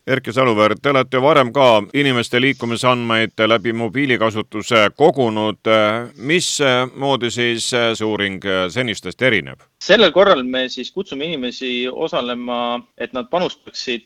Erki Saluväär, te olete varem ka inimeste liikumisandmeid läbi mobiilikasutuse kogunud. Mismoodi siis see uuring senistest erineb? Sellel korral me siis kutsume inimesi osalema, et nad panustaksid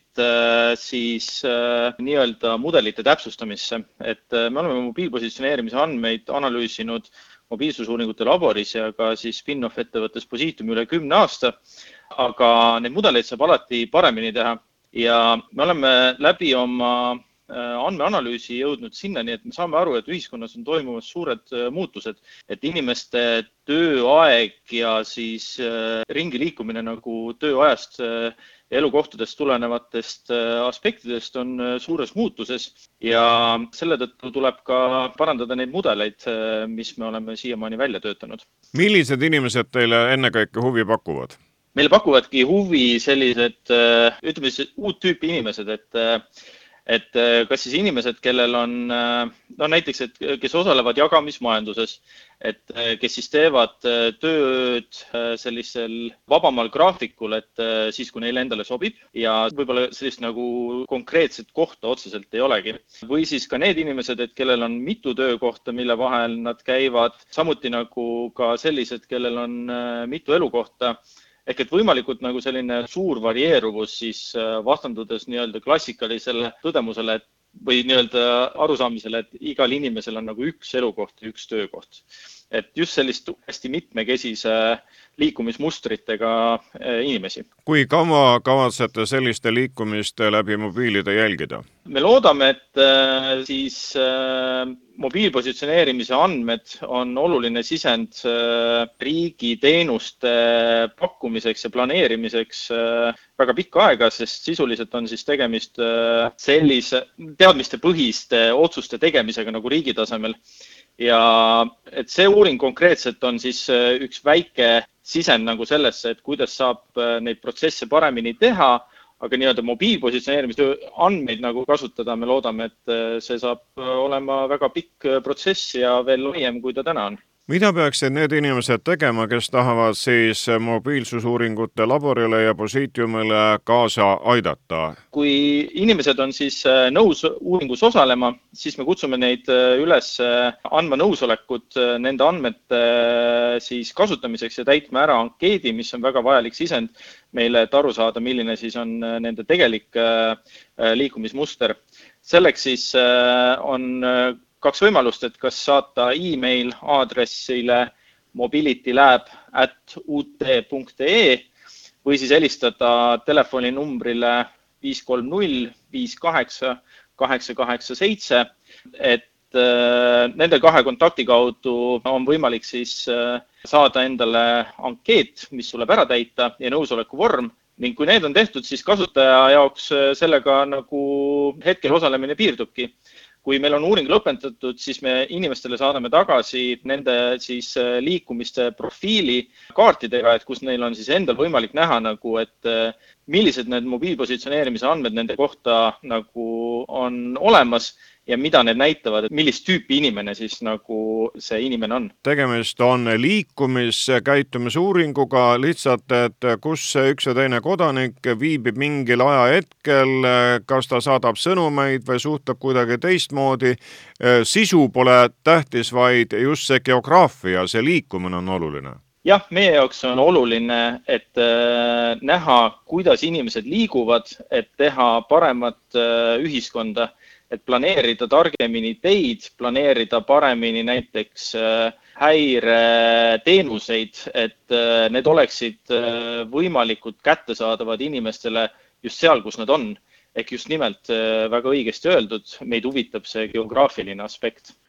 nii-öelda mudelite täpsustamisse. Et me oleme mobiilpositsioneerimise andmeid analüüsinud mobiilsusuuringute laboris ja ka siis spin-off ettevõttes Positium üle 10 aasta, aga neid mudeleid saab alati paremini teha. Ja me oleme läbi oma andmeanalüüsi jõudnud sinnani, et me saame aru, et ühiskonnas on toimumas suured muutused, et inimeste tööaeg ja siis ringi liikumine nagu tööajast elukohtadest tulenevatest aspektidest on suures muutuses ja selle tõttu tuleb ka parandada neid mudeleid, mis me oleme siiamaani välja töötanud. Millised inimesed teile ennekõike huvi pakuvad? Meile pakuvadki huvi sellised, ütleme siis uut tüüpi inimesed, et kas siis inimesed, kellel on, näiteks, et kes osalevad jagamismajanduses, et kes siis teevad tööd sellisel vabamal graafikul, et siis, kui neile endale sobib ja võib-olla sellist nagu konkreetset kohta otseselt ei olegi. Või siis ka need inimesed, et kellel on mitu töökohta, mille vahel nad käivad, samuti nagu ka sellised, kellel on mitu elukohta. Ehk et võimalikult nagu selline suur varieeruvus siis vastandudes nii-öelda klassikalisele tõdemusele või nii-öelda arusaamisele, et igal inimesel on nagu üks elukoht ja üks töökoht. Et just sellist hästi mitmekesise liikumismustritega inimesi. Kui kaua kavatsete selliste liikumiste läbi mobiilide jälgida? Me loodame, et siis mobiilpositsioneerimise andmed on oluline sisend riigi teenuste pakkumiseks ja planeerimiseks väga pikka aega, sest sisuliselt on siis tegemist sellise teadmiste põhiste otsuste tegemisega nagu riigi tasemel. Ja et see uuring konkreetselt on siis üks väike sisend nagu sellesse, et kuidas saab neid protsesse paremini teha, aga nii-öelda mobiilpositsioneerimise andmeid nagu kasutada, me loodame, et see saab olema väga pikk protsess ja veel laiem, kui ta täna on. Mida peaksid need inimesed tegema, kes tahavad siis mobiilsusuuringute laborile ja Positiumile kaasa aidata? Kui inimesed on siis nõus uuringus osalema, siis me kutsume neid üles andma nõusolekut nende andmete siis kasutamiseks ja täitma ära ankeedi, mis on väga vajalik sisend meile, et aru saada, milline siis on nende tegelik liikumismuster. Selleks siis on kaks võimalust, et kas saata e-mail aadressile mobilitylab@ut.ee või siis helistada telefoninumbrile 530-58-887, et nende kahe kontakti kaudu on võimalik siis saada endale ankeet, mis tuleb ära täita ja nõusoleku vorm. Ning kui need on tehtud, siis kasutaja jaoks sellega nagu hetkel osalemine piirdubki. Kui meil on uuring lõpetatud, siis me inimestele saadame tagasi nende siis liikumiste profiili kaartidega, et kus neil on siis endal võimalik näha, nagu, et millised need mobiilpositsioneerimise andmed nende kohta nagu on olemas ja mida need näitavad, et millist tüüpi inimene siis nagu see inimene on. Tegemist on liikumiskäitumisuuringuga lihtsalt, et kus üks ja teine kodanik viibib mingil ajahetkel, kas ta saadab sõnumeid või suhtleb kuidagi teistmoodi. Sisu pole tähtis, vaid just see geograafia, see liikumine on oluline. Jah, meie jaoks on oluline, et näha, kuidas inimesed liiguvad, et teha paremat ühiskonda, et planeerida targemini teid, planeerida paremini näiteks häireteenuseid, et need oleksid võimalikult kättesaadavad inimestele just seal, kus nad on. Ehk just nimelt väga õigesti öeldud, meid huvitab see geograafiline aspekt.